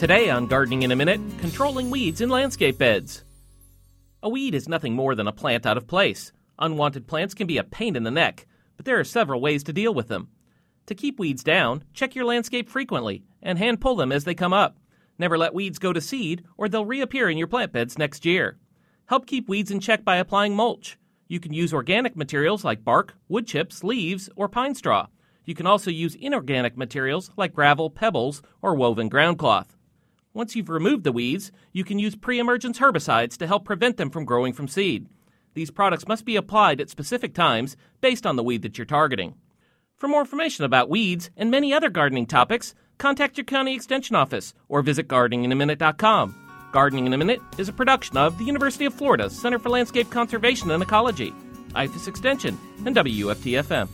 Today on Gardening in a Minute, controlling weeds in landscape beds. A weed is nothing more than a plant out of place. Unwanted plants can be a pain in the neck, but there are several ways to deal with them. To keep weeds down, check your landscape frequently and hand pull them as they come up. Never let weeds go to seed or they'll reappear in your plant beds next year. Help keep weeds in check by applying mulch. You can use organic materials like bark, wood chips, leaves, or pine straw. You can also use inorganic materials like gravel, pebbles, or woven ground cloth. Once you've removed the weeds, you can use pre-emergence herbicides to help prevent them from growing from seed. These products must be applied at specific times based on the weed that you're targeting. For more information about weeds and many other gardening topics, contact your county extension office or visit gardeninginaminute.com. Gardening in a Minute is a production of the University of Florida Center for Landscape Conservation and Ecology, IFAS Extension, and WFT-FM.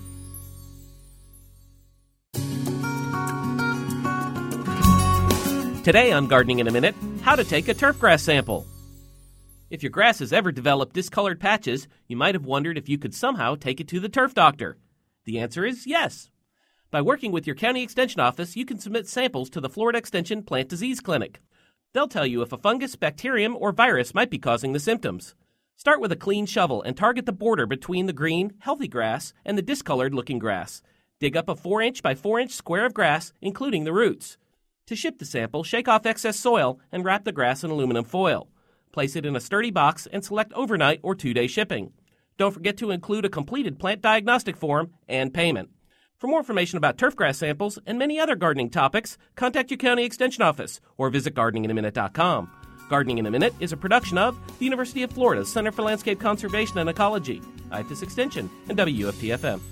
Today on Gardening in a Minute, how to take a turfgrass sample. If your grass has ever developed discolored patches, you might have wondered if you could somehow take it to the turf doctor. The answer is yes. By working with your county extension office, you can submit samples to the Florida Extension Plant Disease Clinic. They'll tell you if a fungus, bacterium, or virus might be causing the symptoms. Start with a clean shovel and target the border between the green, healthy grass and the discolored-looking grass. Dig up a 4-inch by 4-inch square of grass, including the roots. To ship the sample, shake off excess soil and wrap the grass in aluminum foil. Place it in a sturdy box and select overnight or 2-day shipping. Don't forget to include a completed plant diagnostic form and payment. For more information about turfgrass samples and many other gardening topics, contact your county extension office or visit gardeninginaminute.com. Gardening in a Minute is a production of the University of Florida Center for Landscape Conservation and Ecology, IFAS Extension, and WFT-FM.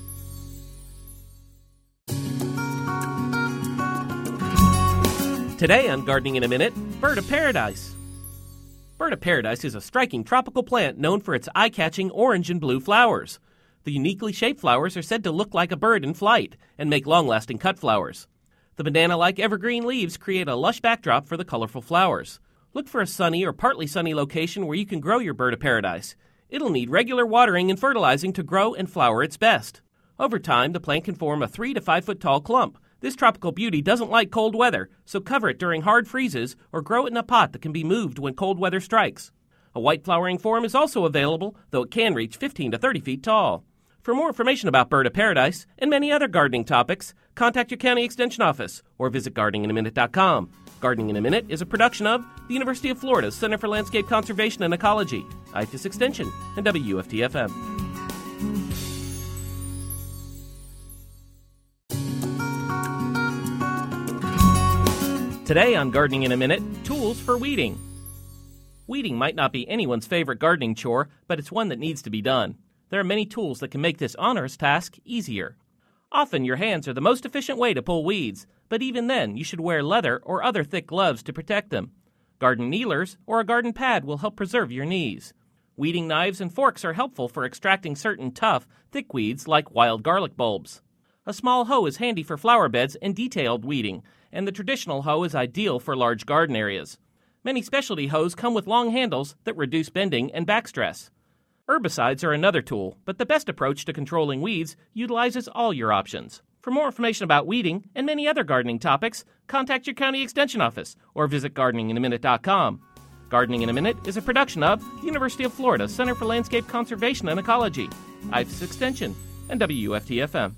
Today on Gardening in a Minute, Bird of Paradise. Bird of Paradise is a striking tropical plant known for its eye-catching orange and blue flowers. The uniquely shaped flowers are said to look like a bird in flight and make long-lasting cut flowers. The banana-like evergreen leaves create a lush backdrop for the colorful flowers. Look for a sunny or partly sunny location where you can grow your Bird of Paradise. It'll need regular watering and fertilizing to grow and flower its best. Over time, the plant can form a 3 to 5 foot tall clump. This tropical beauty doesn't like cold weather, so cover it during hard freezes or grow it in a pot that can be moved when cold weather strikes. A white flowering form is also available, though it can reach 15 to 30 feet tall. For more information about Bird of Paradise and many other gardening topics, contact your county extension office or visit gardeninginaminute.com. Gardening in a Minute is a production of the University of Florida Center for Landscape Conservation and Ecology, IFAS Extension, and WFT-FM. Today on Gardening in a Minute, tools for weeding. Weeding might not be anyone's favorite gardening chore, but it's one that needs to be done. There are many tools that can make this onerous task easier. Often your hands are the most efficient way to pull weeds, but even then you should wear leather or other thick gloves to protect them. Garden kneelers or a garden pad will help preserve your knees. Weeding knives and forks are helpful for extracting certain tough, thick weeds like wild garlic bulbs. A small hoe is handy for flower beds and detailed weeding, and the traditional hoe is ideal for large garden areas. Many specialty hoes come with long handles that reduce bending and back stress. Herbicides are another tool, but the best approach to controlling weeds utilizes all your options. For more information about weeding and many other gardening topics, contact your county extension office or visit gardeninginaminute.com. Gardening in a Minute is a production of the University of Florida Center for Landscape Conservation and Ecology, IFAS Extension, and WFT-FM.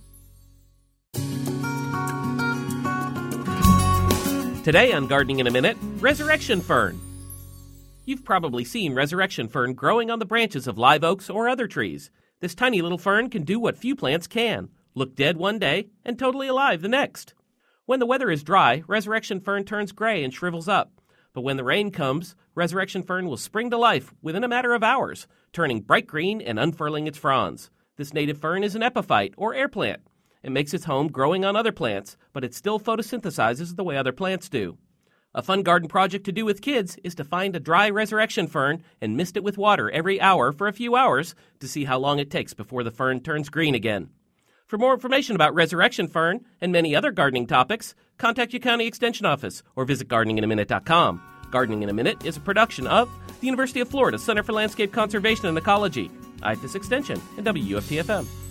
Today on Gardening in a Minute, Resurrection Fern. You've probably seen resurrection fern growing on the branches of live oaks or other trees. This tiny little fern can do what few plants can, look dead one day and totally alive the next. When the weather is dry, resurrection fern turns gray and shrivels up. But when the rain comes, resurrection fern will spring to life within a matter of hours, turning bright green and unfurling its fronds. This native fern is an epiphyte or air plant. It makes its home growing on other plants, but it still photosynthesizes the way other plants do. A fun garden project to do with kids is to find a dry resurrection fern and mist it with water every hour for a few hours to see how long it takes before the fern turns green again. For more information about resurrection fern and many other gardening topics, contact your county extension office or visit gardeninginaminute.com. Gardening in a Minute is a production of the University of Florida Center for Landscape Conservation and Ecology, IFAS Extension, and WFT-FM.